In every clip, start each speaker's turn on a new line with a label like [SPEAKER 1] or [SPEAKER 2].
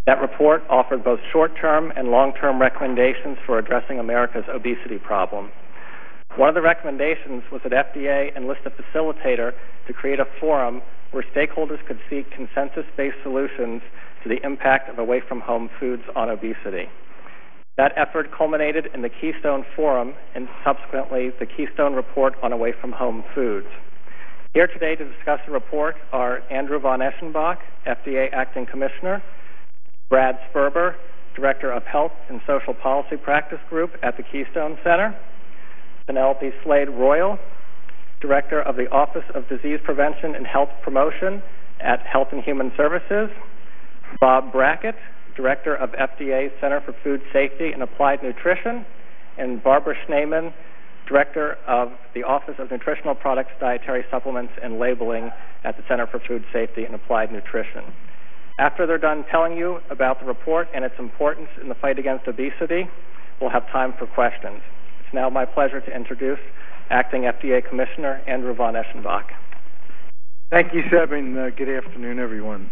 [SPEAKER 1] That report offered both short-term and long-term recommendations for addressing America's obesity problem. One of the recommendations was that FDA enlist a facilitator to create a forum where stakeholders could seek consensus-based solutions to the impact of away-from-home foods on obesity. That effort culminated in the Keystone Forum and subsequently the Keystone Report on Away-from-Home Foods. Here today to discuss the report are Andrew von Eschenbach, FDA Acting Commissioner, Brad Sperber, Director of Health and Social Policy Practice Group at the Keystone Center, Penelope Slade-Royal, Director of the Office of Disease Prevention and Health Promotion at Health and Human Services, Bob Brackett, Director of FDA Center for Food Safety and Applied Nutrition, and Barbara Schneeman, Director of the Office of Nutritional Products, Dietary Supplements, and Labeling at the Center for Food Safety and Applied Nutrition. After they're done telling you about the report and its importance in the fight against obesity, we'll have time for questions. It's now my pleasure to introduce Acting FDA Commissioner Andrew von Eschenbach.
[SPEAKER 2] Thank you, Seb, and good afternoon, everyone.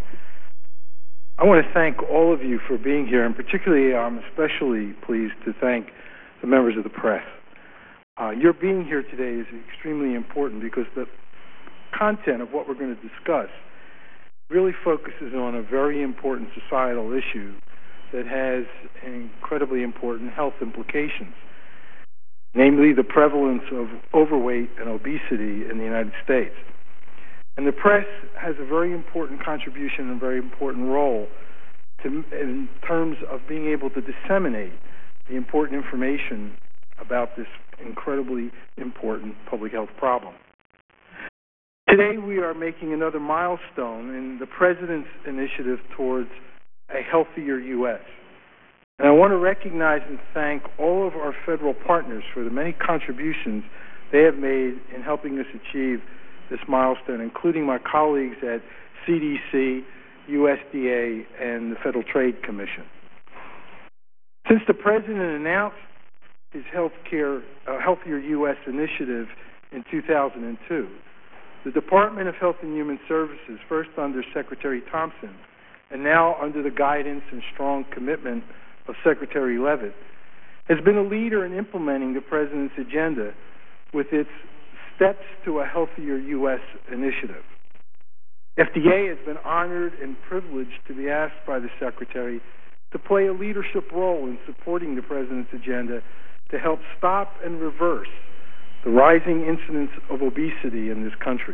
[SPEAKER 2] I want to thank all of you for being here, and particularly I'm especially pleased to thank the members of the press. Your being here today is extremely important because the content of what we're going to discuss really focuses on a very important societal issue that has incredibly important health implications, namely the prevalence of overweight and obesity in the United States. And the press has a very important contribution and a very important role in terms of being able to disseminate the important information about this incredibly important public health problem. Today we are making another milestone in the President's initiative towards a healthier U.S. And I want to recognize and thank all of our federal partners for the many contributions they have made in helping us achieve this milestone, including my colleagues at CDC, USDA, and the Federal Trade Commission. Since the President announced his Healthier U.S. initiative in 2002, the Department of Health and Human Services, first under Secretary Thompson, and now under the guidance and strong commitment of Secretary Leavitt, has been a leader in implementing the President's agenda with its Steps to a Healthier U.S. initiative. FDA has been honored and privileged to be asked by the Secretary to play a leadership role in supporting the President's agenda to help stop and reverse the rising incidence of obesity in this country.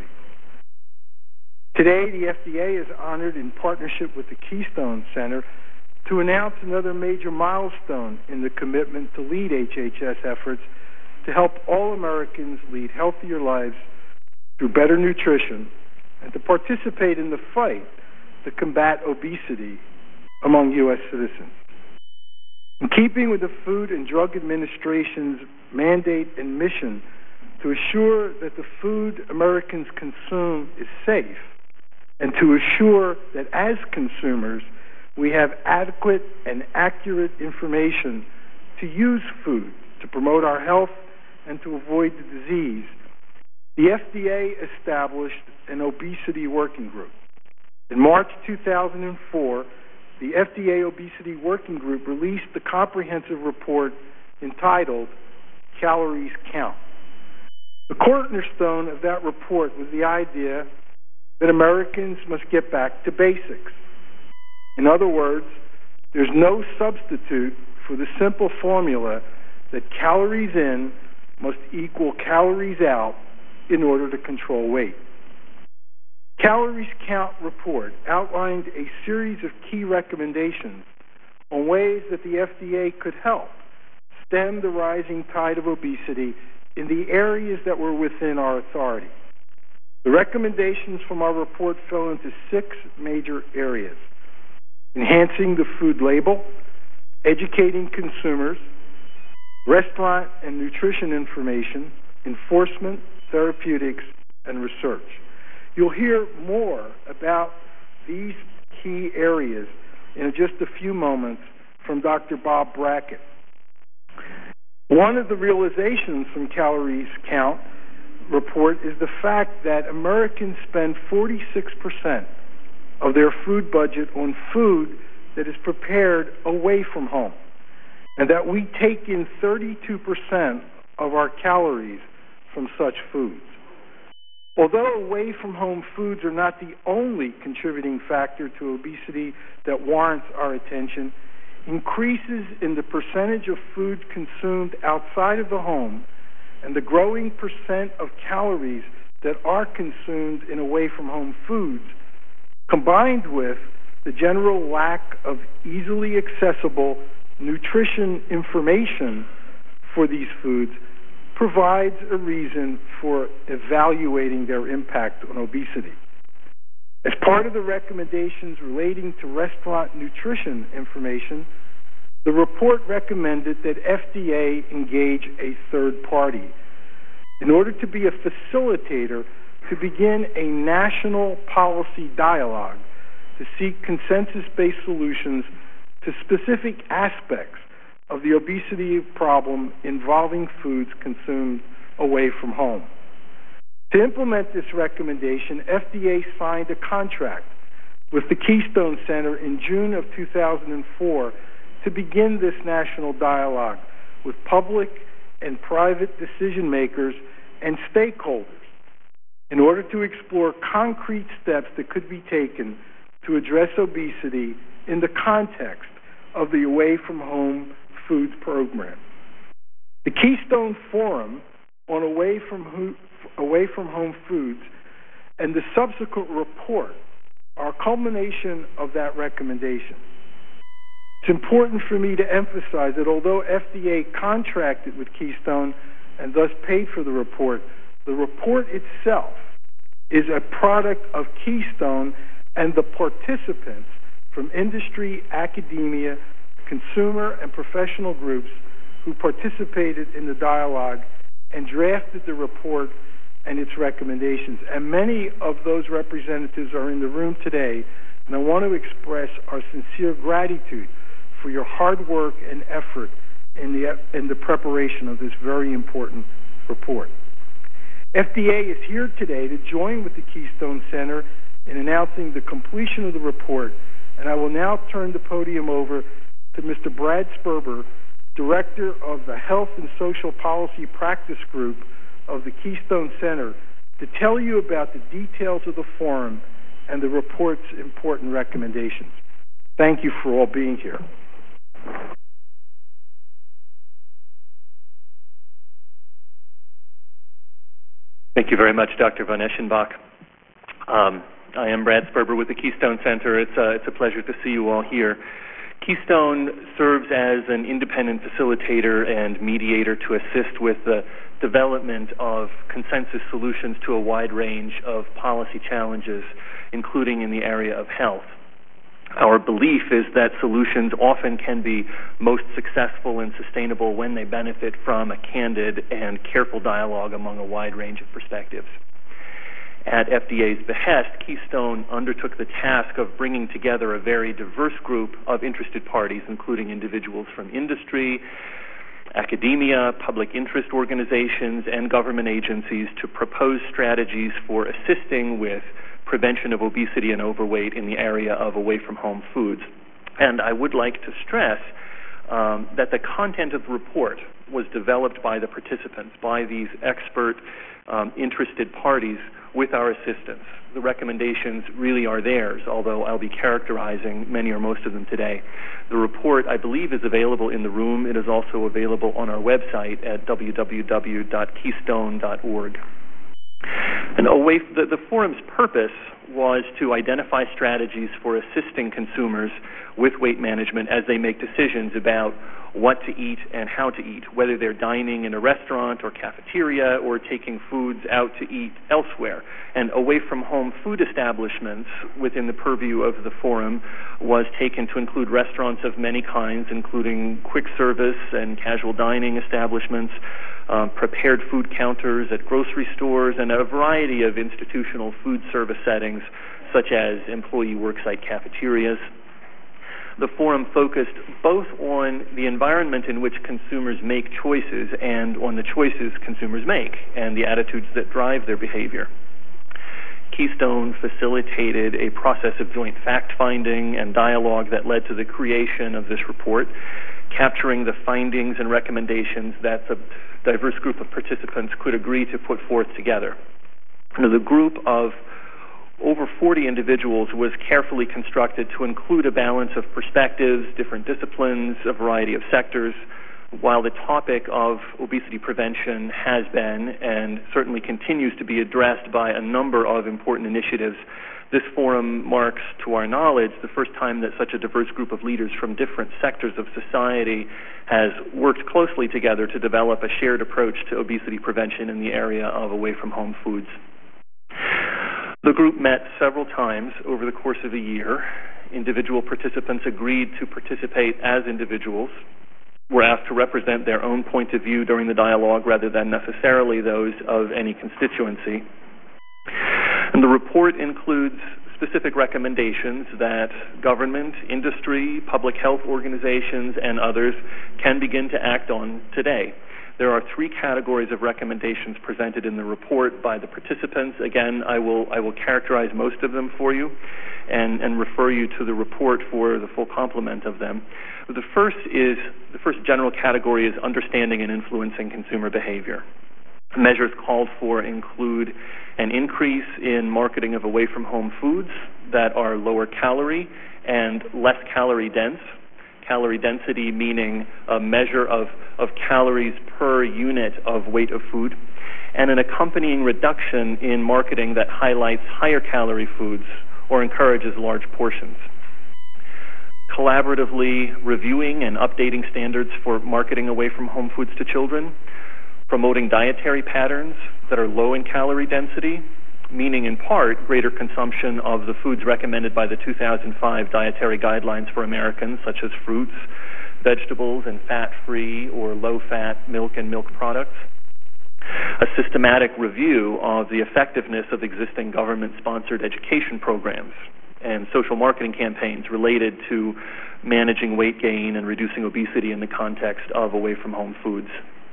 [SPEAKER 2] Today, the FDA is honored in partnership with the Keystone Center to announce another major milestone in the commitment to lead HHS efforts to help all Americans lead healthier lives through better nutrition and to participate in the fight to combat obesity among U.S. citizens. In keeping with the Food and Drug Administration's mandate and mission to assure that the food Americans consume is safe and to assure that as consumers we have adequate and accurate information to use food to promote our health and to avoid the disease, the FDA established an obesity working group. In March 2004, the FDA Obesity Working Group released the comprehensive report entitled Calories Count. The cornerstone of that report was the idea that Americans must get back to basics. In other words, there's no substitute for the simple formula that calories in must equal calories out in order to control weight. Calories Count report outlined a series of key recommendations on ways that the FDA could help stem the rising tide of obesity in the areas that were within our authority. The recommendations from our report fell into 6 major areas: enhancing the food label, educating consumers, restaurant and nutrition information, enforcement, therapeutics, and research. You'll hear more about these key areas in just a few moments from Dr. Bob Brackett. One of the realizations from Calories Count report is the fact that Americans spend 46% of their food budget on food that is prepared away from home, and that we take in 32% of our calories from such foods. Although away-from-home foods are not the only contributing factor to obesity that warrants our attention, increases in the percentage of food consumed outside of the home and the growing percent of calories that are consumed in away-from-home foods, combined with the general lack of easily accessible nutrition information for these foods, provides a reason for evaluating their impact on obesity. As part of the recommendations relating to restaurant nutrition information, the report recommended that FDA engage a third party in order to be a facilitator to begin a national policy dialogue to seek consensus-based solutions to specific aspects of the obesity problem involving foods consumed away from home. To implement this recommendation, FDA signed a contract with the Keystone Center in June of 2004 to begin this national dialogue with public and private decision makers and stakeholders in order to explore concrete steps that could be taken to address obesity in the context of the away-from-home foods program. The Keystone Forum on away-from-home foods and the subsequent report are a culmination of that recommendation. It's important for me to emphasize that although FDA contracted with Keystone and thus paid for the report itself is a product of Keystone and the participants from industry, academia, consumer, and professional groups who participated in the dialogue and drafted the report and its recommendations. And many of those representatives are in the room today, and I want to express our sincere gratitude for your hard work and effort in the preparation of this very important report. FDA is here today to join with the Keystone Center in announcing the completion of the report, and I will now turn the podium over to Mr. Brad Sperber, Director of the Health and Social Policy Practice Group of the Keystone Center, to tell you about the details of the forum and the report's important recommendations. Thank you for all being here.
[SPEAKER 1] Thank you very much, Dr. von Eschenbach. I am Brad Sperber with the Keystone Center. It's a pleasure to see you all here. Keystone serves as an independent facilitator and mediator to assist with the development of consensus solutions to a wide range of policy challenges, including in the area of health. Our belief is that solutions often can be most successful and sustainable when they benefit from a candid and careful dialogue among a wide range of perspectives. At FDA's behest, Keystone undertook the task of bringing together a very diverse group of interested parties, including individuals from industry, academia, public interest organizations, and government agencies to propose strategies for assisting with prevention of obesity and overweight in the area of away-from-home foods. And I would like to stress that the content of the report was developed by the participants, by these expert, interested parties, with our assistance. The recommendations really are theirs, although I'll be characterizing many or most of them today. The report, I believe, is available in the room. It is also available on our website at www.keystone.org. And the forum's purpose was to identify strategies for assisting consumers with weight management as they make decisions about what to eat and how to eat, whether they're dining in a restaurant or cafeteria or taking foods out to eat elsewhere. And away-from-home food establishments within the purview of the forum was taken to include restaurants of many kinds, including quick service and casual dining establishments, prepared food counters at grocery stores, and a variety of institutional food service settings, such as employee worksite cafeterias. The forum focused both on the environment in which consumers make choices and on the choices consumers make and the attitudes that drive their behavior.
[SPEAKER 3] Keystone facilitated a process of joint fact-finding and dialogue that led to the creation of this report, capturing the findings and recommendations that the diverse group of participants could agree to put forth together. The group of over 40 individuals was carefully constructed to include a balance of perspectives, different disciplines, a variety of sectors. While the topic of obesity prevention has been and certainly continues to be addressed by a number of important initiatives, this forum marks, to our knowledge, the first time that such a diverse group of leaders from different sectors of society has worked closely together to develop a shared approach to obesity prevention in the area of away-from-home foods. The group met several times over the course of a year. Individual participants agreed to participate as individuals, were asked to represent their own point of view during the dialogue rather than necessarily those of any constituency. And the report includes specific recommendations that government, industry, public health organizations, and others can begin to act on today. There are 3 categories of recommendations presented in the report by the participants. Again, I will characterize most of them for you and refer you to the report for the full complement of them. The first general category is understanding and influencing consumer behavior. Measures called for include an increase in marketing of away-from-home foods that are lower calorie and less calorie dense. Calorie density meaning a measure of calories per unit of weight of food, and an accompanying reduction in marketing that highlights higher calorie foods or encourages large portions. Collaboratively reviewing and updating standards for marketing away-from-home foods to children, promoting dietary patterns that are low in calorie density, meaning in part greater consumption of the foods recommended by the 2005 Dietary Guidelines for Americans, such as fruits, vegetables, and fat-free or low-fat milk and milk products. A systematic review of the effectiveness of existing government-sponsored education programs and social marketing campaigns related to managing weight gain and reducing obesity in the context of away-from-home foods.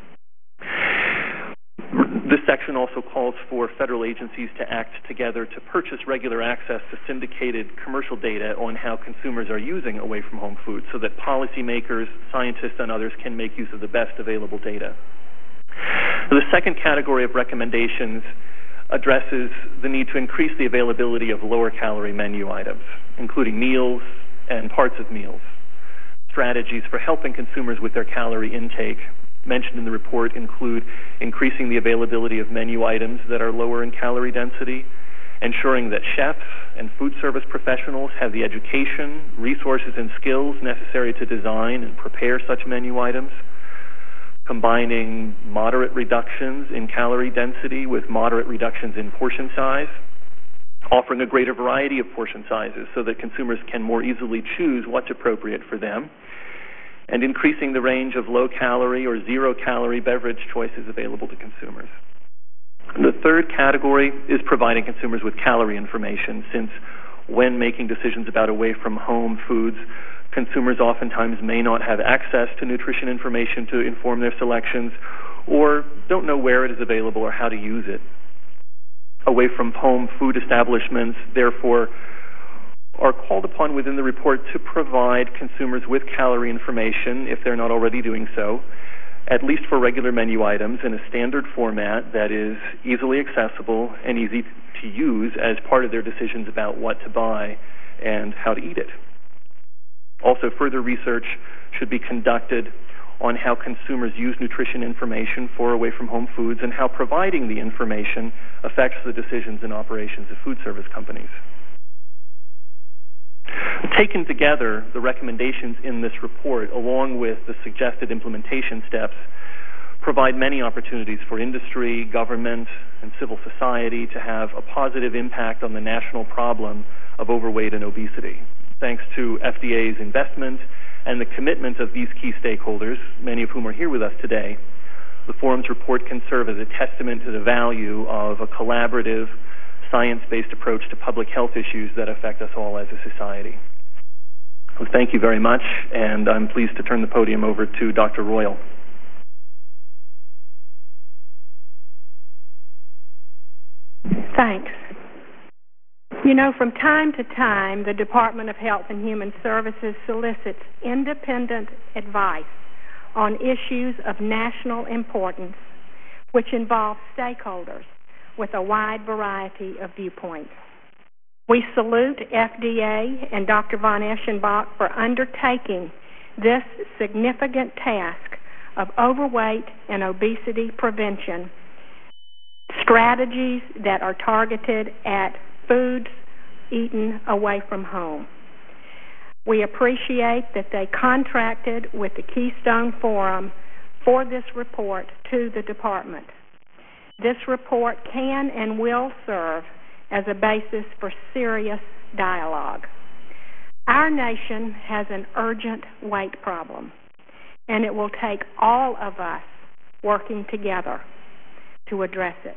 [SPEAKER 3] This section also calls for federal agencies to act together to purchase regular access to syndicated commercial data on how consumers are using away-from-home foods so that policymakers, scientists, and others can make use of the best available data. The second category of recommendations addresses the need to increase the availability of lower-calorie menu items, including meals and parts of meals. Strategies for helping consumers with their calorie intake mentioned in the report include increasing the availability of menu items that are lower in calorie density, ensuring that chefs and food service professionals have the education, resources, and skills necessary to design and prepare such menu items, combining moderate reductions in calorie density with moderate reductions in portion size, offering a greater variety of portion sizes so that consumers can more easily choose what's appropriate for them, and increasing the range of low-calorie or zero-calorie beverage choices available to consumers. The third category is providing consumers with calorie information, since when making decisions about away-from-home foods, consumers oftentimes may not have access to nutrition information to inform their selections or don't know where it is available or how to use it. Away-from-home food establishments, therefore, are called upon within the report to provide consumers with calorie information, if they're not already doing so, at least for regular menu items in a standard format that is easily accessible and easy to use as part of their decisions about what to buy and how to eat it. Also, further research should be conducted on how consumers use nutrition information for away-from-home foods and how providing the information affects the decisions and operations of food service companies. Taken together, the recommendations in this report, along with the suggested implementation steps, provide many opportunities for industry, government, and civil society to have a positive impact on the national problem of overweight and obesity. Thanks to FDA's investment and the commitment of these key stakeholders, many of whom are here with us today, the forum's report can serve as a testament to the value of a collaborative, science-based approach to public health issues that affect us all as a society. Well, thank you very much, and I'm pleased to turn the podium over to Dr. Royal.
[SPEAKER 4] Thanks. You know, from time to time, the Department of Health and Human Services solicits independent advice on issues of national importance, which involve stakeholders with a wide variety of viewpoints. We salute FDA and Dr. von Eschenbach for undertaking this significant task of overweight and obesity prevention, strategies that are targeted at foods eaten away from home. We appreciate that they contracted with the Keystone Forum for this report to the department. This report can and will serve as a basis for serious dialogue. Our nation has an urgent weight problem, and it will take all of us working together to address it.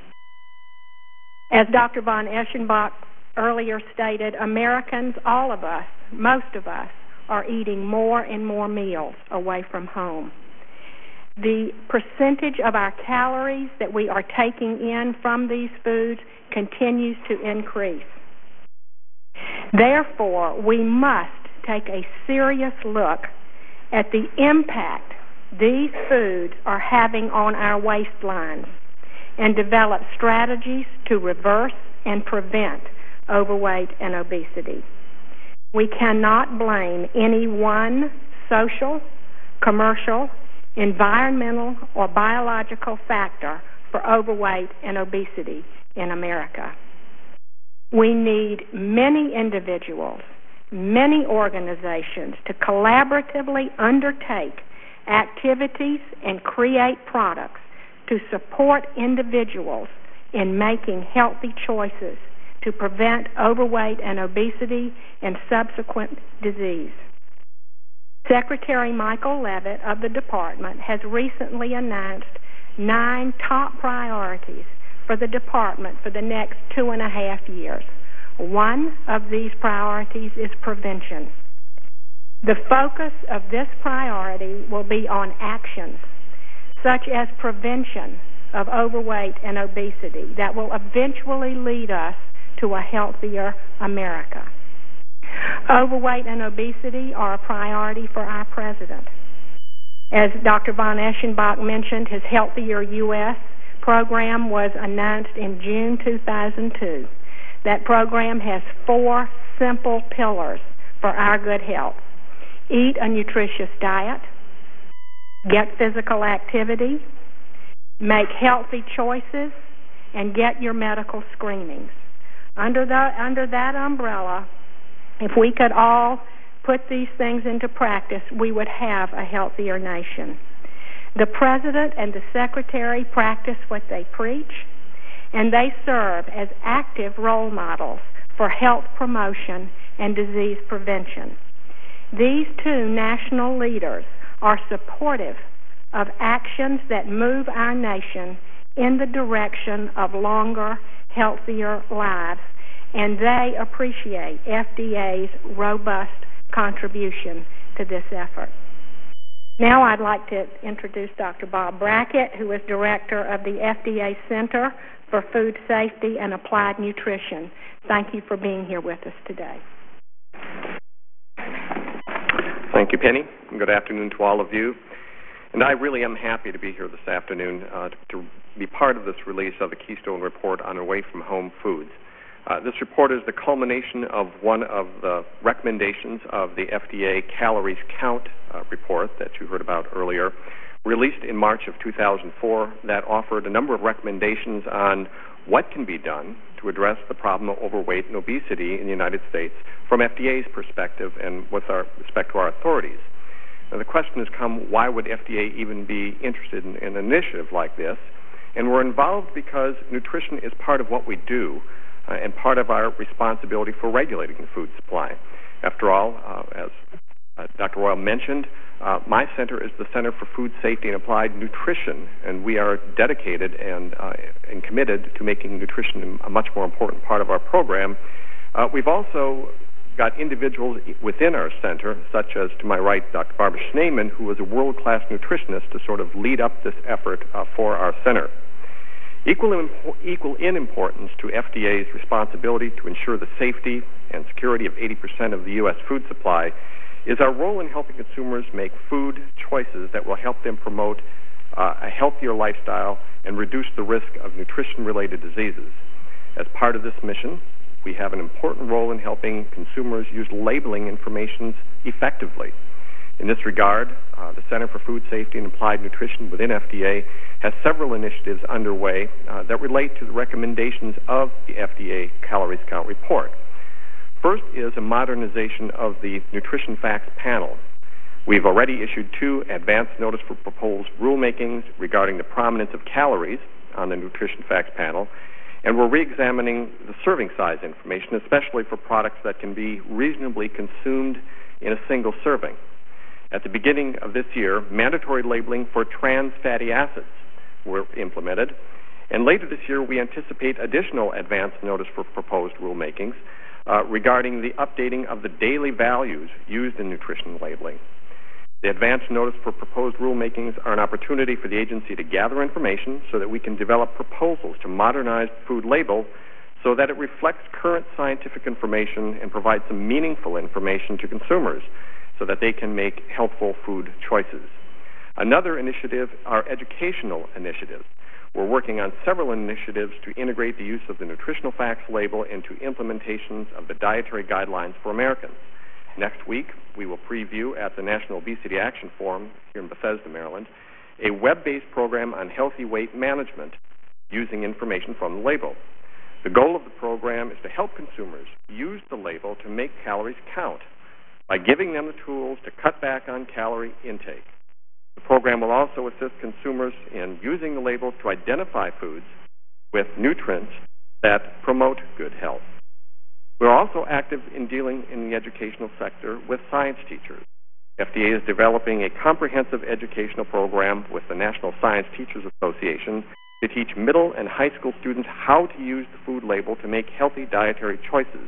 [SPEAKER 4] As Dr. von Eschenbach earlier stated, Americans, all of us, most of us, are eating more and more meals away from home. The percentage of our calories that we are taking in from these foods continues to increase. Therefore, we must take a serious look at the impact these foods are having on our waistlines and develop strategies to reverse and prevent overweight and obesity. We cannot blame any one social, commercial, environmental, or biological factor for overweight and obesity in America. We need many individuals, many organizations to collaboratively undertake activities and create products to support individuals in making healthy choices to prevent overweight and obesity and subsequent disease. Secretary Michael Levitt of the department has recently announced 9 top priorities for the department for the next 2.5 years. One of these priorities is prevention. The focus of this priority will be on actions such as prevention of overweight and obesity that will eventually lead us to a healthier America. Overweight and obesity are a priority for our president. As Dr. von Eschenbach mentioned, his Healthier U.S. program was announced in June 2002. That program has 4 simple pillars for our good health. Eat a nutritious diet, get physical activity, make healthy choices, and get your medical screenings. Under that umbrella, if we could all put these things into practice, we would have a healthier nation. The President and the Secretary practice what they preach, and they serve as active role models for health promotion and disease prevention. These 2 national leaders are supportive of actions that move our nation in the direction of longer, healthier lives, and they appreciate FDA's robust contribution to this effort. Now I'd like to introduce Dr. Bob Brackett, who is Director of the FDA Center for Food Safety and Applied Nutrition. Thank you for being here with us today.
[SPEAKER 5] Thank you, Penny. Good afternoon to all of you. And I really am happy to be here this afternoon to be part of this release of the Keystone Report on away-from-home foods. This report is the culmination of one of the recommendations of the FDA Calories Count report that you heard about earlier, released in March of 2004, that offered a number of recommendations on what can be done to address the problem of overweight and obesity in the United States from FDA's perspective and with respect to our authorities. Now, the question has come, why would FDA even be interested in an initiative like this? And we're involved because nutrition is part of what we do and part of our responsibility for regulating the food supply. After all, as Dr. Royal mentioned, my center is the Center for Food Safety and Applied Nutrition, and we are dedicated and committed to making nutrition a much more important part of our program. We've also got individuals within our center, such as, to my right, Dr. Barbara Schneeman, who is a world-class nutritionist to sort of lead up this effort for our center. Equal in importance to FDA's responsibility to ensure the safety and security of 80% of the U.S. food supply is our role in helping consumers make food choices that will help them promote a healthier lifestyle and reduce the risk of nutrition-related diseases. As part of this mission, we have an important role in helping consumers use labeling information effectively. In this regard, the Center for Food Safety and Applied Nutrition within FDA has several initiatives underway that relate to the recommendations of the FDA Calories Count report. First is a modernization of the Nutrition Facts panel. We've already issued 2 advance notice for proposed rulemakings regarding the prominence of calories on the Nutrition Facts panel, and we're re-examining the serving size information, especially for products that can be reasonably consumed in a single serving. At the beginning of this year, mandatory labeling for trans fatty acids were implemented, and later this year we anticipate additional advance notice for proposed rulemakings regarding the updating of the daily values used in nutrition labeling. The advance notice for proposed rulemakings are an opportunity for the agency to gather information so that we can develop proposals to modernize the food label so that it reflects current scientific information and provides some meaningful information to consumers so that they can make healthful food choices. Another initiative are educational initiatives. We're working on several initiatives to integrate the use of the nutritional facts label into implementations of the dietary guidelines for Americans. Next week, we will preview at the National Obesity Action Forum here in Bethesda, Maryland, a web-based program on healthy weight management using information from the label. The goal of the program is to help consumers use the label to make calories count by giving them the tools to cut back on calorie intake. The program will also assist consumers in using the label to identify foods with nutrients that promote good health. We're also active in dealing in the educational sector with science teachers. FDA is developing a comprehensive educational program with the National Science Teachers Association to teach middle and high school students how to use the food label to make healthy dietary choices.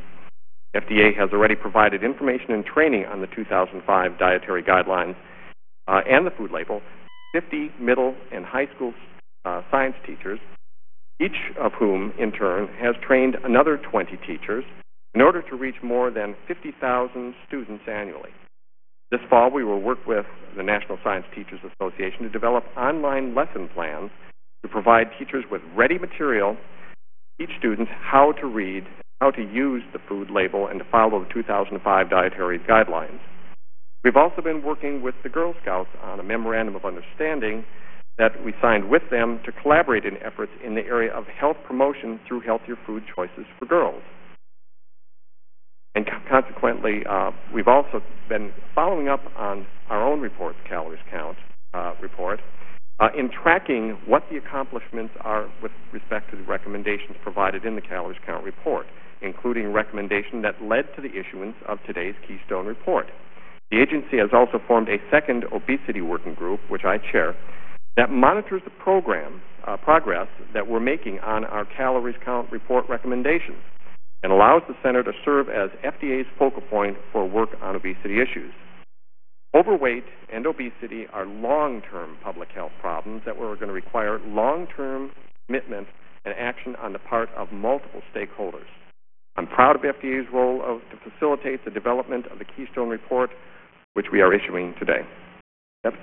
[SPEAKER 5] FDA has already provided information and training on the 2005 dietary guidelines and the food label, 50 middle and high school science teachers, each of whom, in turn, has trained another 20 teachers in order to reach more than 50,000 students annually. This fall, we will work with the National Science Teachers Association to develop online lesson plans to provide teachers with ready material to teach students how to read, how to use the food label, and to follow the 2005 dietary guidelines. We've also been working with the Girl Scouts on a memorandum of understanding that we signed with them to collaborate in efforts in the area of health promotion through healthier food choices for girls. And consequently, we've also been following up on our own report, the Calories Count report, in tracking what the accomplishments are with respect to the recommendations provided in the Calories Count report, including a recommendation that led to the issuance of today's Keystone report. The agency has also formed a second obesity working group, which I chair, that monitors the progress that we're making on our Calories Count report recommendations, and allows the Center to serve as FDA's focal point for work on obesity issues. Overweight and obesity are long-term public health problems that are going to require long-term commitment and action on the part of multiple stakeholders. I'm proud of FDA's role to facilitate the development of the Keystone Report, which we are issuing today. Yep.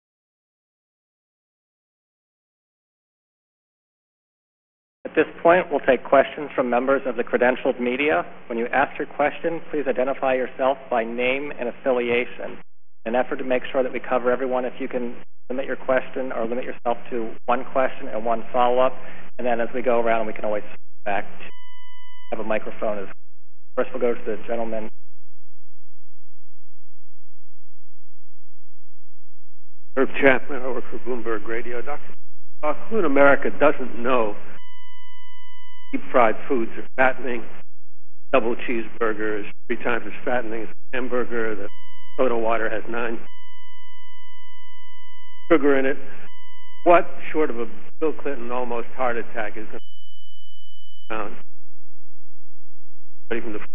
[SPEAKER 1] At this point, we'll take questions from members of the credentialed media. When you ask your question, please identify yourself by name and affiliation. In an effort to make sure that we cover everyone, if you can limit your question or limit yourself to one question and one follow-up, and then as we go around, we can always back to have a microphone. First, we'll go to the gentleman.
[SPEAKER 6] Herb Chapman, I work for Bloomberg Radio. Dr. Who in America doesn't know deep-fried foods are fattening? Double cheeseburger is 3 times as fattening as a hamburger. The soda water has 9 sugar in it. What, short of a Bill Clinton almost heart attack, is going to be found? Even the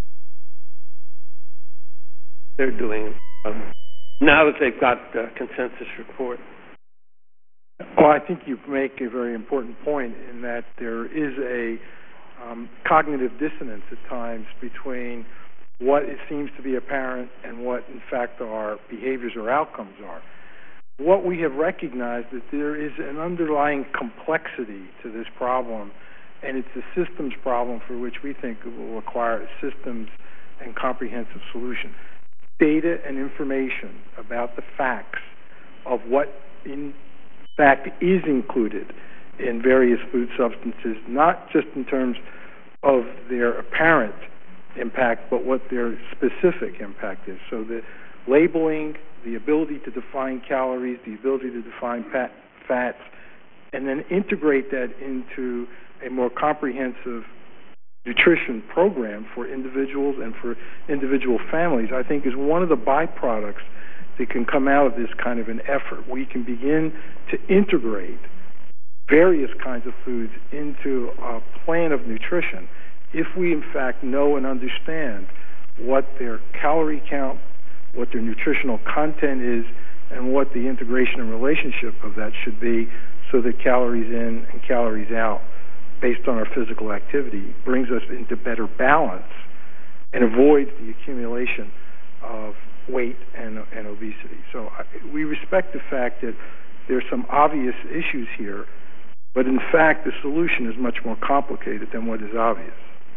[SPEAKER 6] they're doing now that they've got a consensus report.
[SPEAKER 2] Well, I think you make a very important point in that there is a cognitive dissonance at times between what it seems to be apparent and what, in fact, our behaviors or outcomes are. What we have recognized is that there is an underlying complexity to this problem, and it's a systems problem for which we think it will require a systems and comprehensive solution. Data and information about the facts of what, in fact, is included in various food substances, not just in terms of their apparent impact, but what their specific impact is. So the labeling, the ability to define calories, the ability to define fats, and then integrate that into a more comprehensive nutrition program for individuals and for individual families, I think is one of the byproducts that can come out of this kind of an effort. We can begin to integrate various kinds of foods into a plan of nutrition if we, in fact, know and understand what their calorie count, what their nutritional content is, and what the integration and relationship of that should be, so that calories in and calories out based on our physical activity brings us into better balance and avoids the accumulation of weight and obesity. So we respect the fact that there's some obvious issues here, but in fact the solution is much more complicated than what is obvious.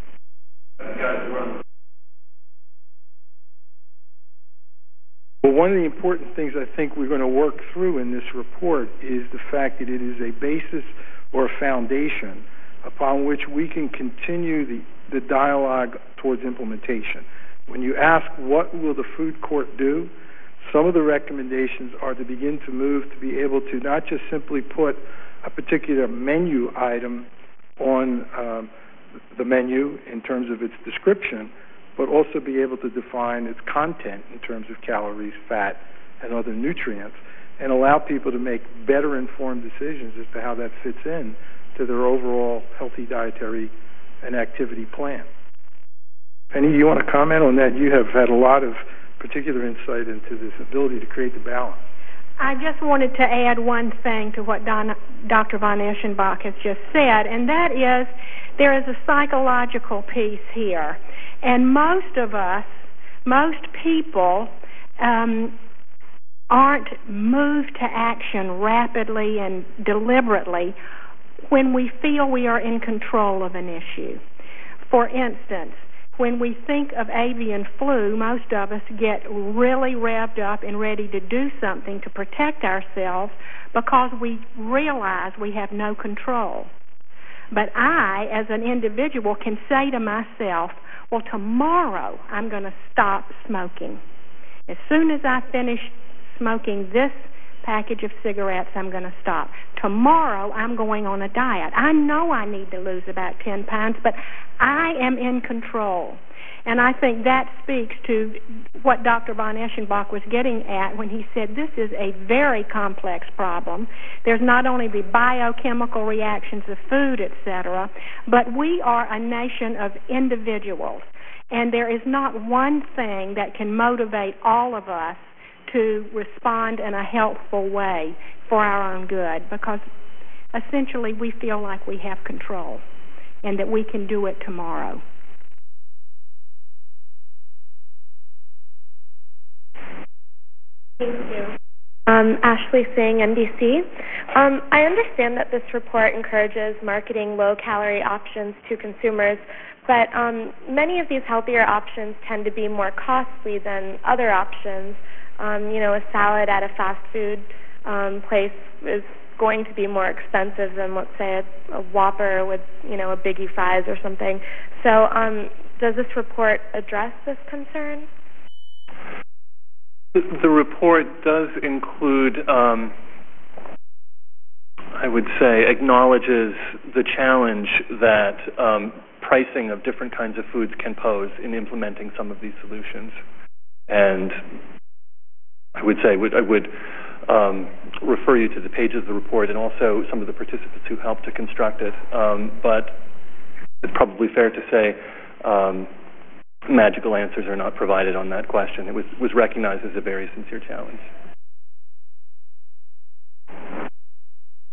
[SPEAKER 2] Well, one of the important things I think we're going to work through in this report is the fact that it is a basis or a foundation upon which we can continue the dialogue towards implementation. When you ask what will the food court do, some of the recommendations are to begin to move to be able to not just simply put a particular menu item on the menu in terms of its description, but also be able to define its content in terms of calories, fat, and other nutrients, and allow people to make better informed decisions as to how that fits in to their overall healthy dietary and activity plan. Penny, you want to comment on that? You have had a lot of particular insight into this ability to create the balance.
[SPEAKER 4] I just wanted to add one thing to what Dr. von Eschenbach has just said, and that is there is a psychological piece here. And most of us, most people, aren't moved to action rapidly and deliberately when we feel we are in control of an issue. For instance, when we think of avian flu, most of us get really revved up and ready to do something to protect ourselves because we realize we have no control. But I, as an individual, can say to myself, well, tomorrow I'm going to stop smoking. As soon as I finish smoking this package of cigarettes, I'm going to stop. Tomorrow I'm going on a diet. I know I need to lose about 10 pounds, but I am in control. And I think that speaks to what Dr. von Eschenbach was getting at when he said this is a very complex problem. There's not only the biochemical reactions of food, etc., but we are a nation of individuals. And there is not one thing that can motivate all of us to respond in a helpful way for our own good, because essentially we feel like we have control and that we can do it tomorrow.
[SPEAKER 7] Thank you. Ashley Singh, NBC. I understand that this report encourages marketing low-calorie options to consumers, but many of these healthier options tend to be more costly than other options. A salad at a fast food place is going to be more expensive than, let's say, a Whopper with, a Biggie fries or something. So does this report address this concern?
[SPEAKER 3] The report does include, I would say, acknowledges the challenge that pricing of different kinds of foods can pose in implementing some of these solutions. And I would say I would refer you to the pages of the report and also some of the participants who helped to construct it. But it's probably fair to say magical answers are not provided on that question. It was recognized as a very sincere challenge.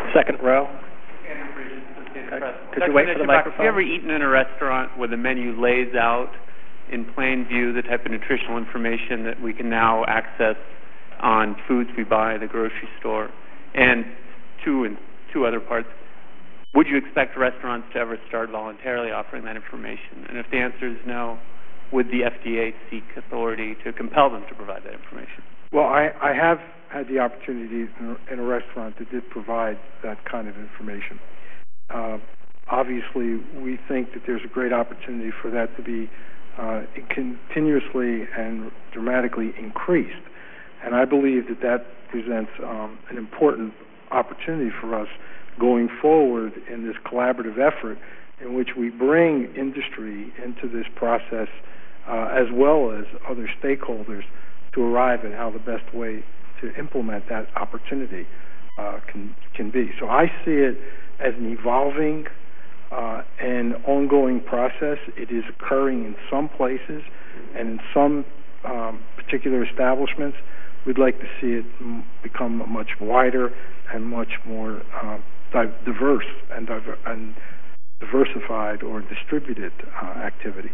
[SPEAKER 1] Second row. Could you wait for the microphone?
[SPEAKER 8] Have you ever eaten in a restaurant where the menu lays out in plain view the type of nutritional information that we can now access on foods we buy at the grocery store? And two other parts, would you expect restaurants to ever start voluntarily offering that information? And if the answer is no, would the FDA seek authority to compel them to provide that information?
[SPEAKER 2] Well, I have had the opportunity in a restaurant that did provide that kind of information. Obviously, we think that there's a great opportunity for that to be continuously and dramatically increased. And I believe that that presents an important opportunity for us going forward in this collaborative effort in which we bring industry into this process as well as other stakeholders to arrive at how the best way to implement that opportunity can be. So I see it as an evolving and ongoing process. It is occurring in some places and in some particular establishments. We'd like to see it become much wider and much more diverse and diversified or distributed activity.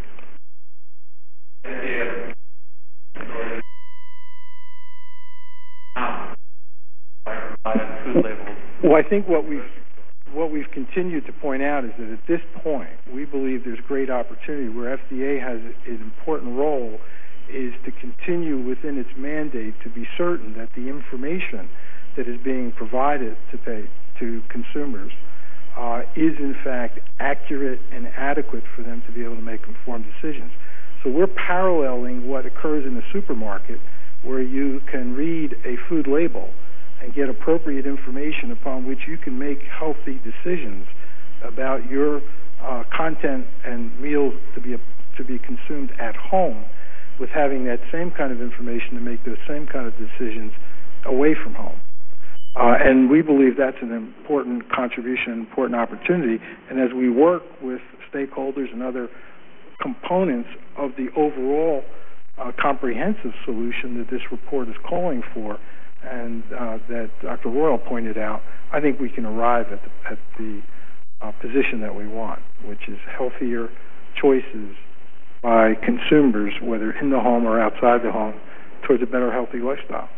[SPEAKER 2] Well, I think what we've continued to point out is that at this point, we believe there's great opportunity where FDA has an important role is to continue within its mandate to be certain that the information that is being provided to consumers is in fact accurate and adequate for them to be able to make informed decisions. So we're paralleling what occurs in the supermarket where you can read a food label and get appropriate information upon which you can make healthy decisions about your content and meals to be consumed at home, with having that same kind of information to make those same kind of decisions away from home. And we believe that's an important contribution, an important opportunity. And as we work with stakeholders and other components of the overall comprehensive solution that this report is calling for, and that Dr. Royal pointed out, I think we can arrive at the position that we want, which is healthier choices by consumers, whether in the home or outside the home, towards a better, healthy lifestyle.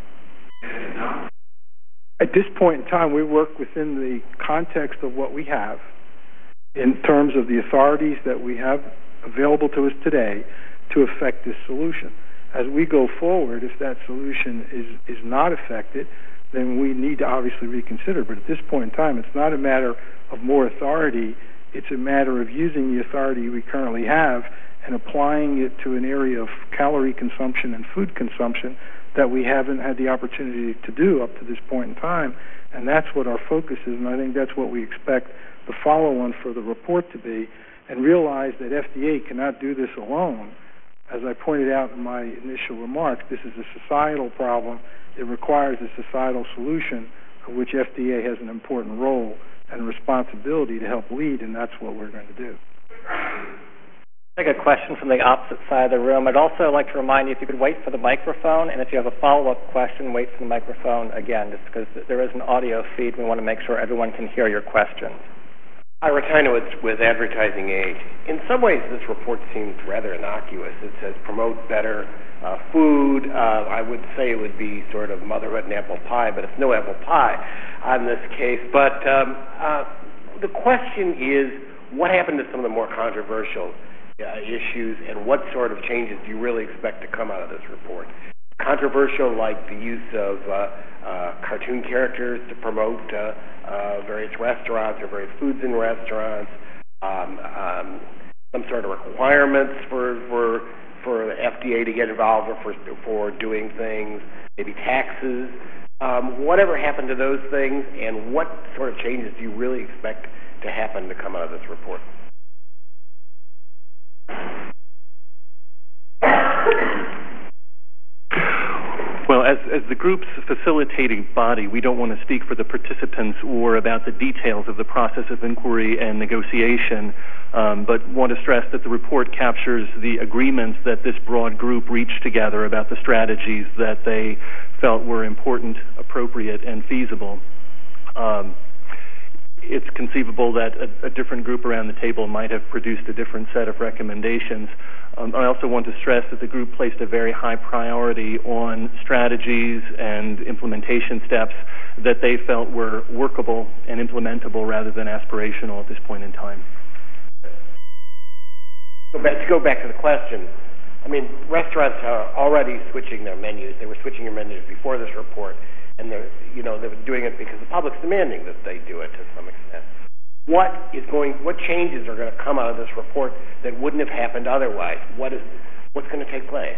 [SPEAKER 2] At this point in time, we work within the context of what we have in terms of the authorities that we have available to us today to affect this solution. As we go forward, if that solution is not affected, then we need to obviously reconsider. But at this point in time, it's not a matter of more authority. It's a matter of using the authority we currently have and applying it to an area of calorie consumption and food consumption that we haven't had the opportunity to do up to this point in time. And that's what our focus is, and I think that's what we expect the follow-on for the report to be, and realize that FDA cannot do this alone. As I pointed out in my initial remarks, this is a societal problem. It requires a societal solution of which FDA has an important role and responsibility to help lead, and that's what we're going to do.
[SPEAKER 1] Take a question from the opposite side of the room. I'd also like to remind you if you could wait for the microphone, and if you have a follow-up question, wait for the microphone again, just because there is an audio feed. We want to make sure everyone can hear your questions.
[SPEAKER 9] Hi, Retainowitz with Advertising Age. In some ways, this report seems rather innocuous. It says promote better food. I would say it would be sort of motherhood and apple pie, but it's no apple pie on this case. But the question is, what happened to some of the more controversial issues, and what sort of changes do you really expect to come out of this report? Controversial, like the use of cartoon characters to promote various restaurants or various foods in restaurants, some sort of requirements for the FDA to get involved or for doing things, maybe taxes. Whatever happened to those things, and what sort of changes do you really expect to happen to come out of this report?
[SPEAKER 3] Well, as the group's facilitating body, we don't want to speak for the participants or about the details of the process of inquiry and negotiation, but want to stress that the report captures the agreements that this broad group reached together about the strategies that they felt were important, appropriate, and feasible. it's conceivable that a different group around the table might have produced a different set of recommendations. I also want to stress that the group placed a very high priority on strategies and implementation steps that they felt were workable and implementable rather than aspirational at this point in time.
[SPEAKER 9] To go back to the question, I mean, restaurants are already switching their menus. They were switching their menus before this report, and they're doing it because the public's demanding that they do it to some extent. What changes are going to come out of this report that wouldn't have happened otherwise? What's going to take place?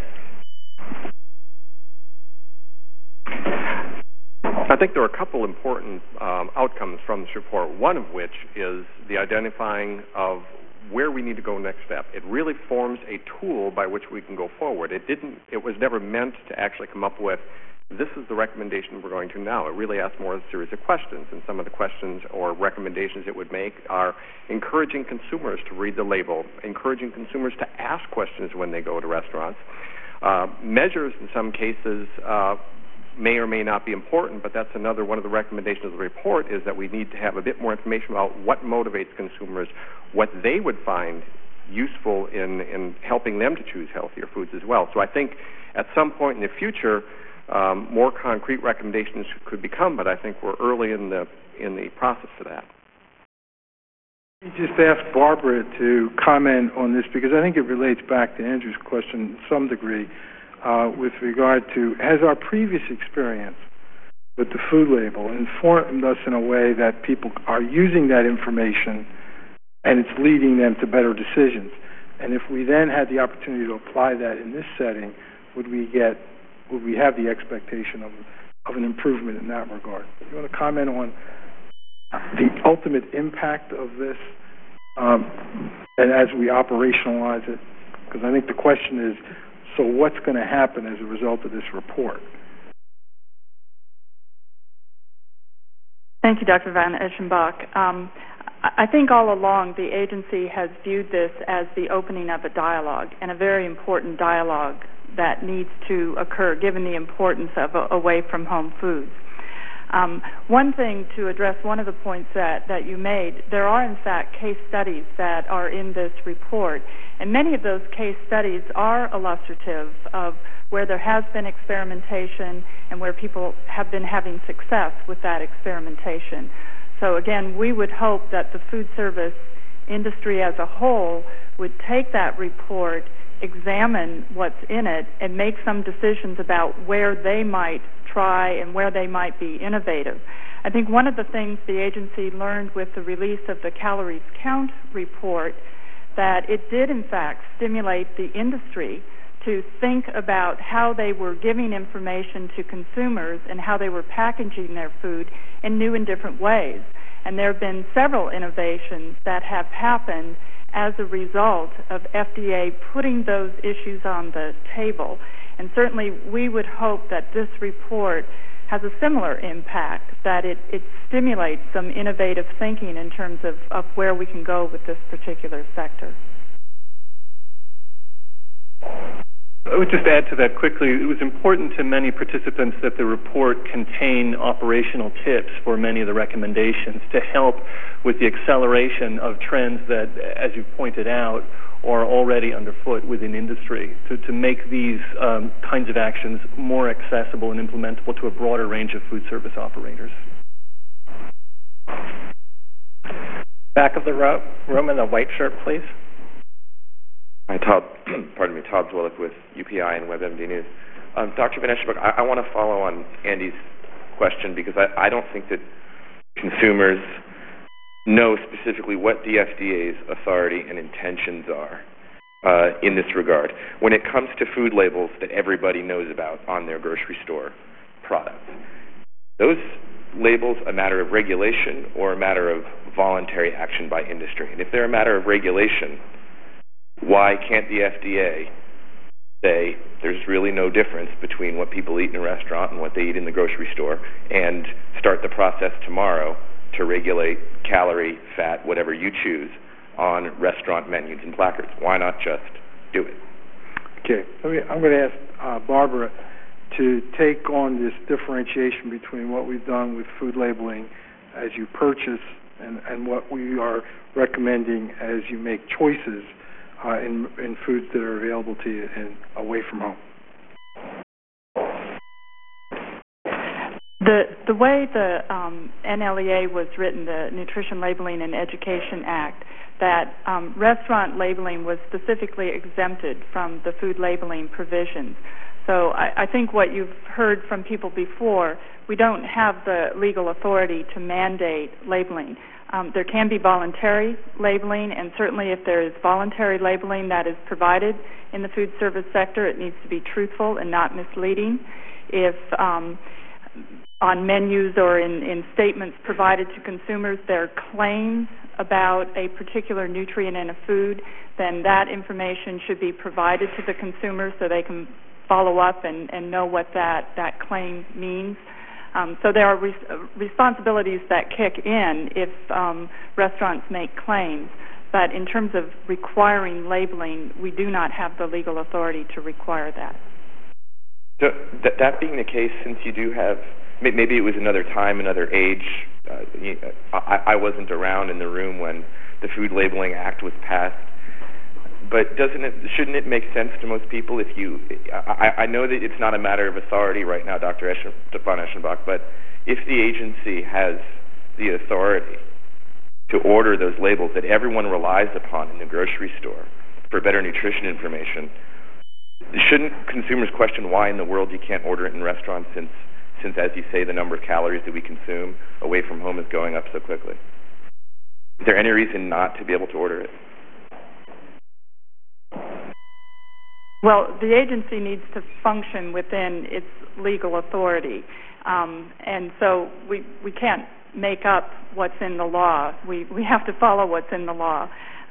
[SPEAKER 5] I think there are a couple important outcomes from this report, one of which is the identifying of where we need to go next step. It really forms a tool by which we can go forward. It was never meant to actually come up with, this is the recommendation we're going to now. It really asks more a series of questions, and some of the questions or recommendations it would make are encouraging consumers to read the label, encouraging consumers to ask questions when they go to restaurants. Measures, in some cases, may or may not be important, but that's another one of the recommendations of the report, is that we need to have a bit more information about what motivates consumers, what they would find useful in helping them to choose healthier foods as well. So I think at some point in the future, more concrete recommendations could become, but I think we're early in the process of that.
[SPEAKER 2] Let me just ask Barbara to comment on this, because I think it relates back to Andrew's question to some degree. With regard to, has our previous experience with the food label informed us in a way that people are using that information and it's leading them to better decisions? And if we then had the opportunity to apply that in this setting, would we have the expectation of an improvement in that regard? You want to comment on the ultimate impact of this and as we operationalize it? Because I think the question is, so what's going to happen as a result of this report?
[SPEAKER 10] Thank you, Dr. Van Eschenbach. I think all along the agency has viewed this as the opening of a dialogue, and a very important dialogue that needs to occur given the importance of away-from-home foods. One thing to address one of the points that you made, there are in fact case studies that are in this report, and many of those case studies are illustrative of where there has been experimentation and where people have been having success with that experimentation. So again, we would hope that the food service industry as a whole would take that report, examine what's in it, and make some decisions about where they might try and where they might be innovative. I think one of the things the agency learned with the release of the Calories Count report, that it did in fact stimulate the industry to think about how they were giving information to consumers and how they were packaging their food in new and different ways. And there have been several innovations that have happened as a result of FDA putting those issues on the table. And certainly we would hope that this report has a similar impact, that it stimulates some innovative thinking in terms of where we can go with this particular sector.
[SPEAKER 3] I would just add to that quickly. It was important to many participants that the report contain operational tips for many of the recommendations to help with the acceleration of trends that, as you pointed out, are already underfoot within industry, to make these kinds of actions more accessible and implementable to a broader range of food service operators.
[SPEAKER 1] Back of the room in the white shirt, please.
[SPEAKER 11] Hi, Todd Zwillich with UPI and WebMD News. Dr. Van Eschenbach, I want to follow on Andy's question, because I don't think that consumers know specifically what the FDA's authority and intentions are in this regard when it comes to food labels that everybody knows about on their grocery store products. Those labels a matter of regulation or a matter of voluntary action by industry? And if they're a matter of regulation, why can't the FDA say there's really no difference between what people eat in a restaurant and what they eat in the grocery store, and start the process tomorrow to regulate calorie, fat, whatever you choose, on restaurant menus and placards? Why not just do it?
[SPEAKER 2] Okay. I'm going to ask Barbara to take on this differentiation between what we've done with food labeling as you purchase and what we are recommending as you make choices in foods that are available to you and away from home.
[SPEAKER 10] The way the NLEA was written, the Nutrition Labeling and Education Act, that restaurant labeling was specifically exempted from the food labeling provisions. So I think what you've heard from people before, we don't have the legal authority to mandate labeling. There can be voluntary labeling, and certainly if there is voluntary labeling that is provided in the food service sector, it needs to be truthful and not misleading. If on menus or in statements provided to consumers there are claims about a particular nutrient in a food, then that information should be provided to the consumer so they can follow up and know what that claim means. So there are responsibilities that kick in if restaurants make claims. But in terms of requiring labeling, we do not have the legal authority to require that.
[SPEAKER 11] So that being the case, since you do have, maybe it was another time, another age. I wasn't around in the room when the Food Labeling Act was passed. But shouldn't it make sense to most people if I know that it's not a matter of authority right now, Dr. von Eschenbach, but if the agency has the authority to order those labels that everyone relies upon in the grocery store for better nutrition information, shouldn't consumers question why in the world you can't order it in restaurants since, as you say, the number of calories that we consume away from home is going up so quickly? Is there any reason not to be able to order it?
[SPEAKER 10] Well, the agency needs to function within its legal authority, and so we can't make up what's in the law. We have to follow what's in the law,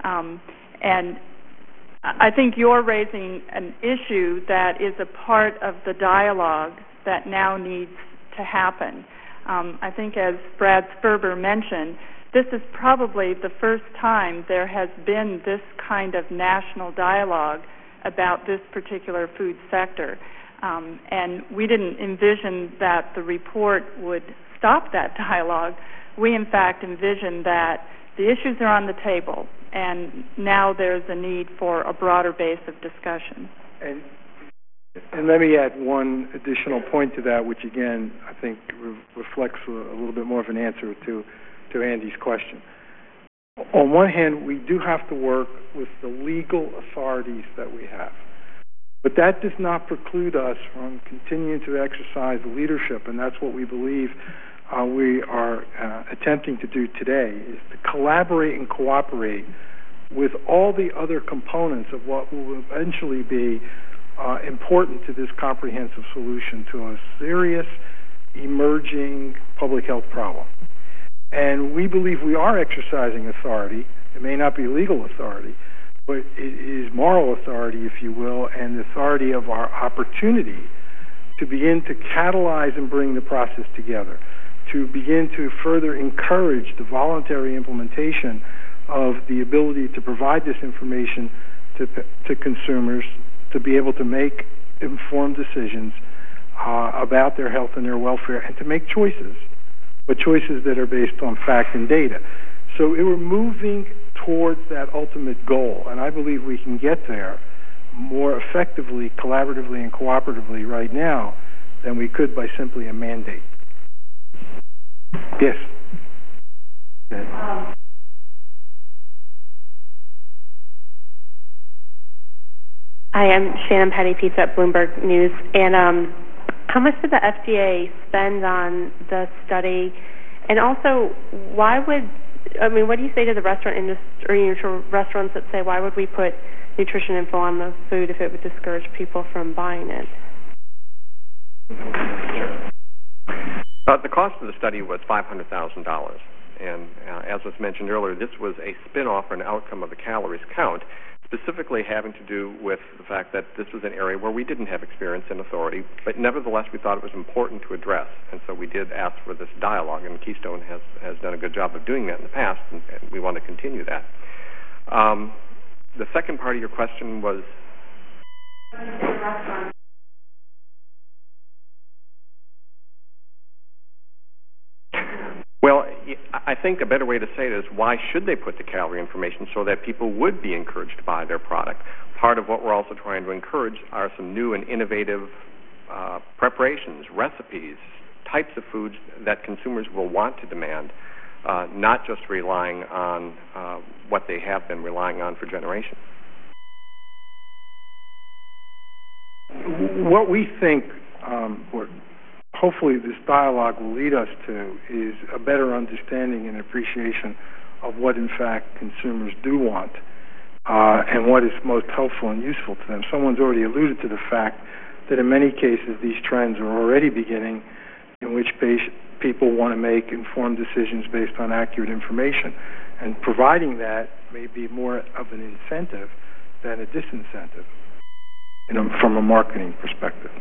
[SPEAKER 10] and I think you're raising an issue that is a part of the dialogue that now needs to happen. I think, as Brad Sperber mentioned, this is probably the first time there has been this kind of national dialogue about this particular food sector. And we didn't envision that the report would stop that dialogue. We, in fact, envisioned that the issues are on the table, and now there's a need for a broader base of discussion.
[SPEAKER 2] And let me add one additional point to that, which, again, I think reflects a little bit more of an answer to Andy's question. On one hand, we do have to work with the legal authorities that we have. But that does not preclude us from continuing to exercise leadership, and that's what we believe we are attempting to do today, is to collaborate and cooperate with all the other components of what will eventually be important to this comprehensive solution to a serious, emerging public health problem. And we believe we are exercising authority. It may not be legal authority, but it is moral authority, if you will, and the authority of our opportunity to begin to catalyze and bring the process together, to begin to further encourage the voluntary implementation of the ability to provide this information to consumers, to be able to make informed decisions about their health and their welfare, and to make choices, but choices that are based on fact and data. So we're moving towards that ultimate goal, and I believe we can get there more effectively, collaboratively, and cooperatively right now than we could by simply a mandate. Yes?
[SPEAKER 12] Hi, I'm Shannon Petty-Pizza at Bloomberg News, and how much did the FDA spend on the study? And also, what do you say to the restaurant industry, restaurants that say, why would we put nutrition info on the food if it would discourage people from buying it?
[SPEAKER 5] The cost of the study was $500,000, and as was mentioned earlier, this was a spin-off or an outcome of the calories count, specifically having to do with the fact that this was an area where we didn't have experience and authority, but nevertheless we thought it was important to address, and so we did ask for this dialogue, and Keystone has done a good job of doing that in the past, and we want to continue that. The second part of your question was... Well, I think a better way to say it is, why should they put the calorie information so that people would be encouraged to buy their product? Part of what we're also trying to encourage are some new and innovative preparations, recipes, types of foods that consumers will want to demand, not just relying on what they have been relying on for generations.
[SPEAKER 2] What we think, hopefully this dialogue will lead us to, is a better understanding and appreciation of what, in fact, consumers do want and what is most helpful and useful to them. Someone's already alluded to the fact that in many cases these trends are already beginning, in which people want to make informed decisions based on accurate information. And providing that may be more of an incentive than a disincentive, from a marketing perspective.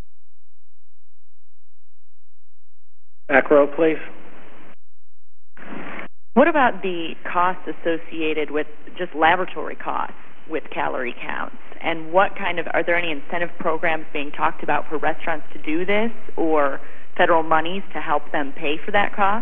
[SPEAKER 1] Back row, please.
[SPEAKER 13] What about the costs associated with just laboratory costs with calorie counts? And are there any incentive programs being talked about for restaurants to do this, or federal monies to help them pay for that cost?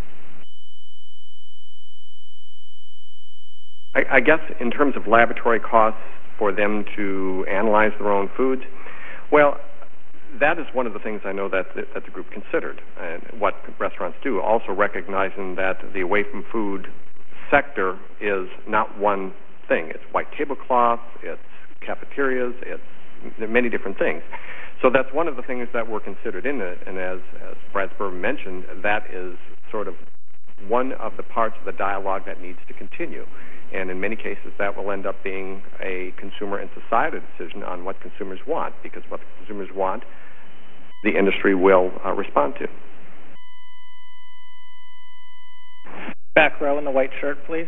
[SPEAKER 5] I guess in terms of laboratory costs for them to analyze their own foods, well, that is one of the things I know that the group considered, and what restaurants do, also recognizing that the away-from-food sector is not one thing. It's white tablecloths, it's cafeterias, it's many different things. So that's one of the things that were considered in it, and as Brad Sperber mentioned, that is sort of one of the parts of the dialogue that needs to continue. And in many cases, that will end up being a consumer and societal decision on what consumers want, because what the consumers want, the industry will respond to.
[SPEAKER 1] Back row in the white shirt, please.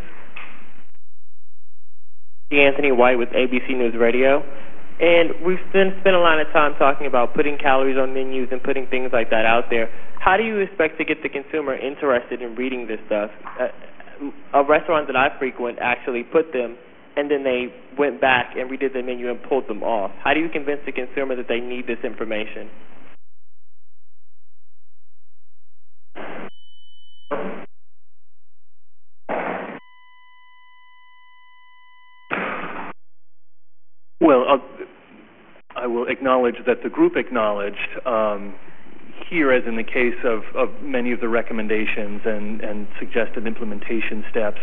[SPEAKER 14] Anthony White with ABC News Radio. And we've spent a lot of time talking about putting calories on menus and putting things like that out there. How do you expect to get the consumer interested in reading this stuff? A restaurant that I frequent actually put them, and then they went back and redid the menu and pulled them off. How do you convince the consumer that they need this information?
[SPEAKER 3] Well, I will acknowledge that the group acknowledged here, as in the case of many of the recommendations and suggested implementation steps,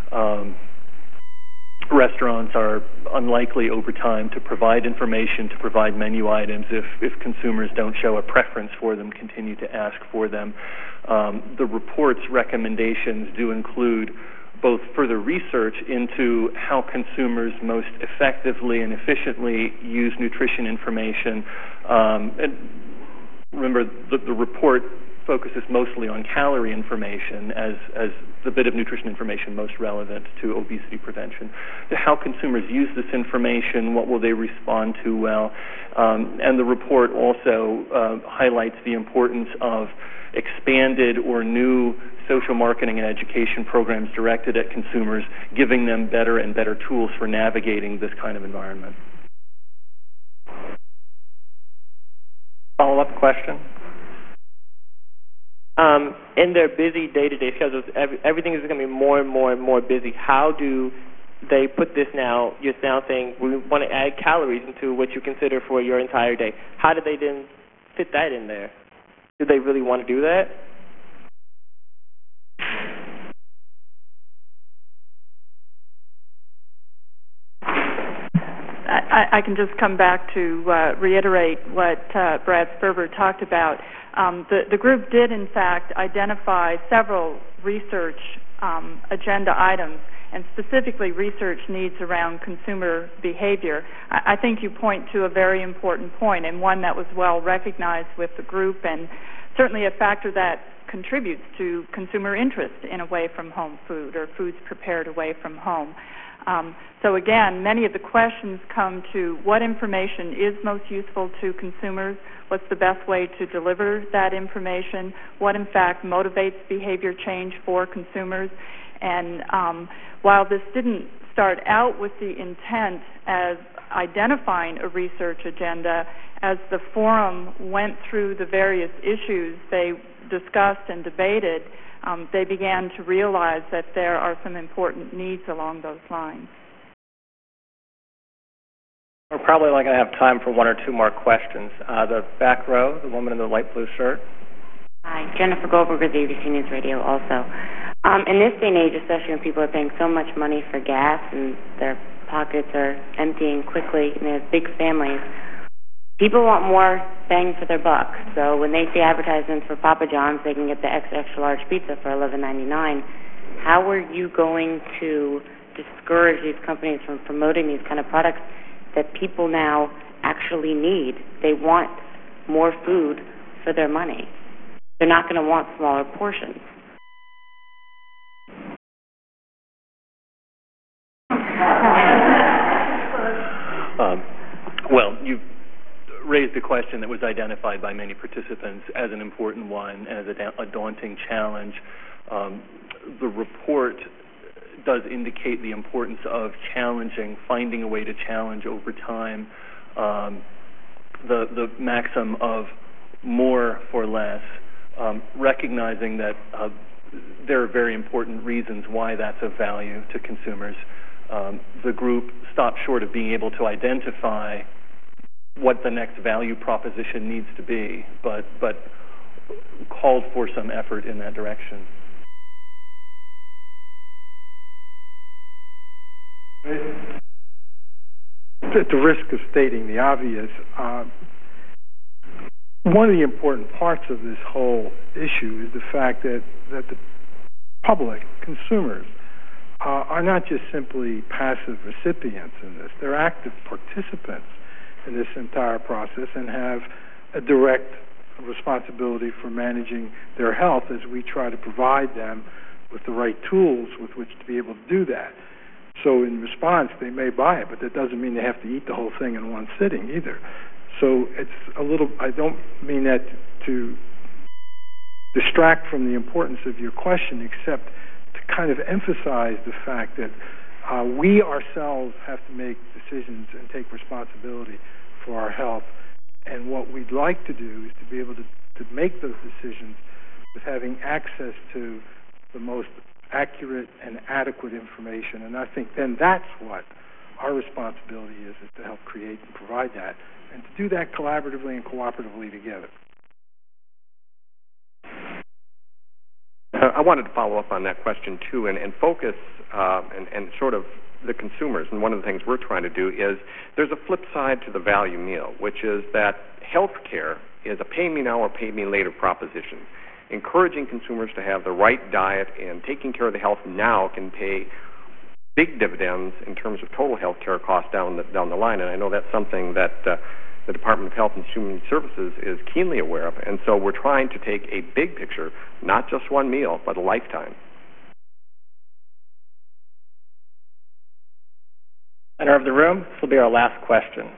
[SPEAKER 3] restaurants are unlikely over time to provide information, to provide menu items if consumers don't show a preference for them, continue to ask for them. The report's recommendations do include both further research into how consumers most effectively and efficiently use nutrition information. And remember, the report focuses mostly on calorie information as the bit of nutrition information most relevant to obesity prevention. How consumers use this information, what will they respond to well, and the report also highlights the importance of expanded or new social marketing and education programs directed at consumers, giving them better and better tools for navigating this kind of environment.
[SPEAKER 1] Follow-up question?
[SPEAKER 14] In their busy day-to-day schedules, everything is becoming more and more and more busy. How do they put this now? You're now saying we want to add calories into what you consider for your entire day. How do they then fit that in there? Do they really want to do that?
[SPEAKER 10] I can just come back to reiterate what Brad Sperber talked about. The group did, in fact, identify several research agenda items, and specifically research needs around consumer behavior. I think you point to a very important point, and one that was well recognized with the group, and certainly a factor that contributes to consumer interest in away-from-home food or foods prepared away from home. So again, many of the questions come to what information is most useful to consumers, what's the best way to deliver that information, what in fact motivates behavior change for consumers. And while this didn't start out with the intent as identifying a research agenda as the forum went through the various issues they discussed and debated, they began to realize that there are some important needs along those lines.
[SPEAKER 1] We're probably only going to have time for one or two more questions. The back row, the woman in the light blue shirt.
[SPEAKER 15] Hi, Jennifer Goldberg with ABC News Radio also. In this day and age, especially when people are paying so much money for gas and their pockets are emptying quickly and they have big families, people want more bang for their buck. So when they see advertisements for Papa John's, they can get the extra large pizza for $11.99. How are you going to discourage these companies from promoting these kind of products that people now actually need? They want more food for their money. They're not going to want smaller portions.
[SPEAKER 3] Well, you've raised a question that was identified by many participants as an important one and as a daunting challenge. The report does indicate the importance of finding a way to challenge over time the maxim of more for less, recognizing that there are very important reasons why that's of value to consumers. The group stopped short of being able to identify what the next value proposition needs to be, but called for some effort in that direction.
[SPEAKER 2] At the risk of stating the obvious, one of the important parts of this whole issue is the fact that the public, consumers, are not just simply passive recipients in this. They're active participants in this entire process and have a direct responsibility for managing their health as we try to provide them with the right tools with which to be able to do that. So in response, they may buy it, but that doesn't mean they have to eat the whole thing in one sitting either. So it's a little, I don't mean that to distract from the importance of your question, except to kind of emphasize the fact that we ourselves have to make decisions and take responsibility for our health. And what we'd like to do is to be able to make those decisions with having access to the most accurate and adequate information. And I think then that's what our responsibility is to help create and provide that, and to do that collaboratively and cooperatively together.
[SPEAKER 5] I wanted to follow up on that question too, and focus and sort of the consumers. And one of the things we're trying to do is there's a flip side to the value meal, which is that health care is a pay me now or pay me later proposition. Encouraging consumers to have the right diet and taking care of the health now can pay big dividends in terms of total health care costs down the line. And I know that's something that the Department of Health and Human Services is keenly aware of. And so we're trying to take a big picture, not just one meal, but a lifetime.
[SPEAKER 1] Center of the room, this will be our last question.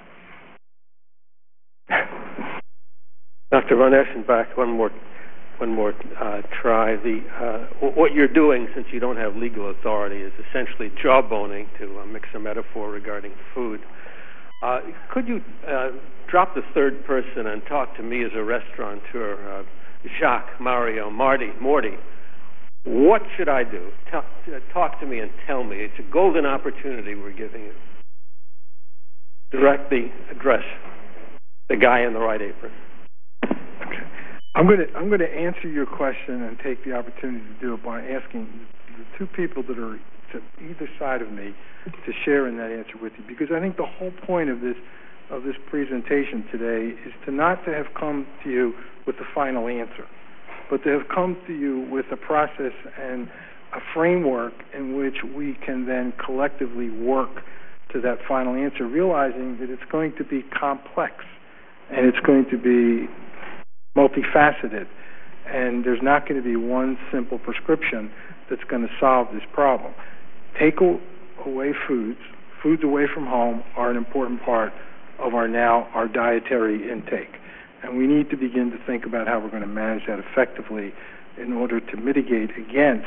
[SPEAKER 6] Dr. von Eschenbach, one more try. What you're doing, since you don't have legal authority, is essentially jawboning, to mix a metaphor regarding food. Could you drop the third person and talk to me as a restaurateur, Jacques, Mario, Marty, Morty? What should I do? Talk to me and tell me. It's a golden opportunity we're giving you. Direct the address, the guy in the right apron.
[SPEAKER 2] I'm going to answer your question and take the opportunity to do it by asking the two people that are to either side of me to share in that answer with you, because I think the whole point of this presentation today is not to have come to you with the final answer, but to have come to you with a process and a framework in which we can then collectively work to that final answer, realizing that it's going to be complex and it's going to be multifaceted, and there's not going to be one simple prescription that's going to solve this problem. Take away foods away from home are an important part of our dietary intake, and we need to begin to think about how we're going to manage that effectively in order to mitigate against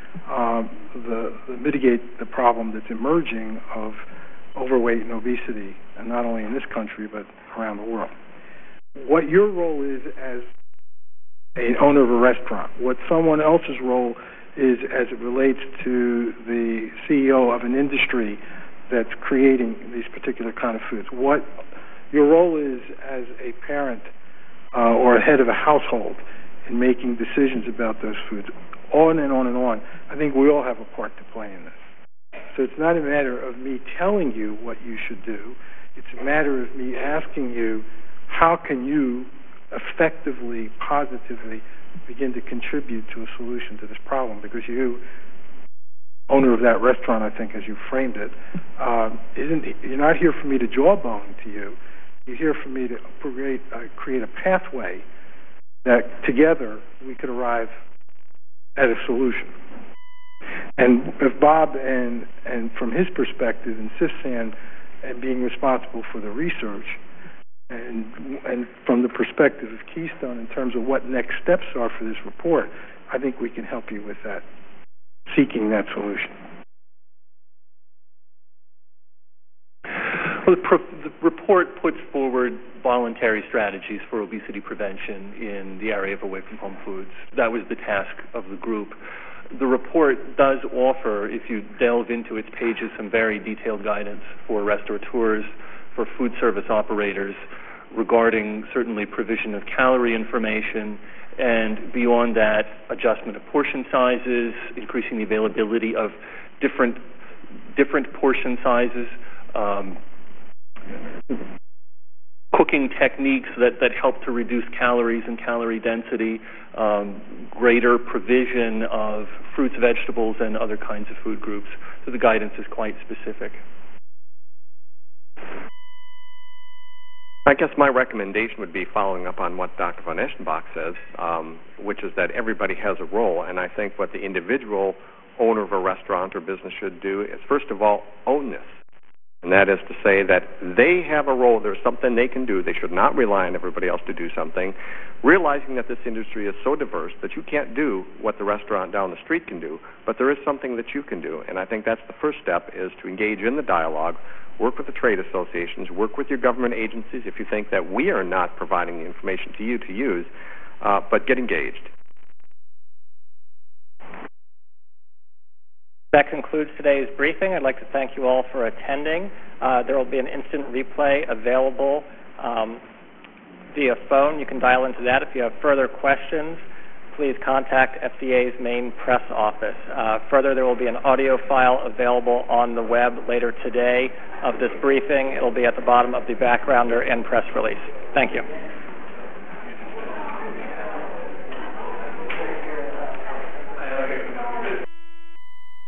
[SPEAKER 2] the problem that's emerging of overweight and obesity, and not only in this country but around the world. what your role is as an owner of a restaurant, what someone else's role is as it relates to the CEO of an industry that's creating these particular kind of foods, what your role is as a parent or a head of a household in making decisions about those foods, on and on and on. I think we all have a part to play in this. So it's not a matter of me telling you what you should do. It's a matter of me asking you, how can you effectively, positively begin to contribute to a solution to this problem? Because you, owner of that restaurant, I think, as you framed it, you're not here for me to jawbone to you. You're here for me to create a pathway that together we could arrive at a solution. And if Bob and from his perspective insists on and being responsible for the research, and from the perspective of Keystone in terms of what next steps are for this report, I think we can help you with that, seeking that solution.
[SPEAKER 3] Well, the report puts forward voluntary strategies for obesity prevention in the area of away-from-home foods. That was the task of the group. The report does offer, if you delve into its pages, some very detailed guidance for restaurateurs, for food service operators, regarding certainly provision of calorie information, and beyond that, adjustment of portion sizes, increasing the availability of different portion sizes, cooking techniques that help to reduce calories and calorie density, greater provision of fruits, vegetables, and other kinds of food groups. So the guidance is quite specific.
[SPEAKER 5] I guess my recommendation would be following up on what Dr. von Eschenbach says, which is that everybody has a role, and I think what the individual owner of a restaurant or business should do is, first of all, own this. And that is to say that they have a role. There's something they can do. They should not rely on everybody else to do something, realizing that this industry is so diverse that you can't do what the restaurant down the street can do, but there is something that you can do. And I think that's the first step, is to engage in the dialogue, work with the trade associations, work with your government agencies if you think that we are not providing the information to you to use, but get engaged.
[SPEAKER 1] That concludes today's briefing. I'd like to thank you all for attending. There will be an instant replay available via phone. You can dial into that. If you have further questions, please contact FDA's main press office. Further, there will be an audio file available on the web later today of this briefing. It will be at the bottom of the backgrounder and press release. Thank you.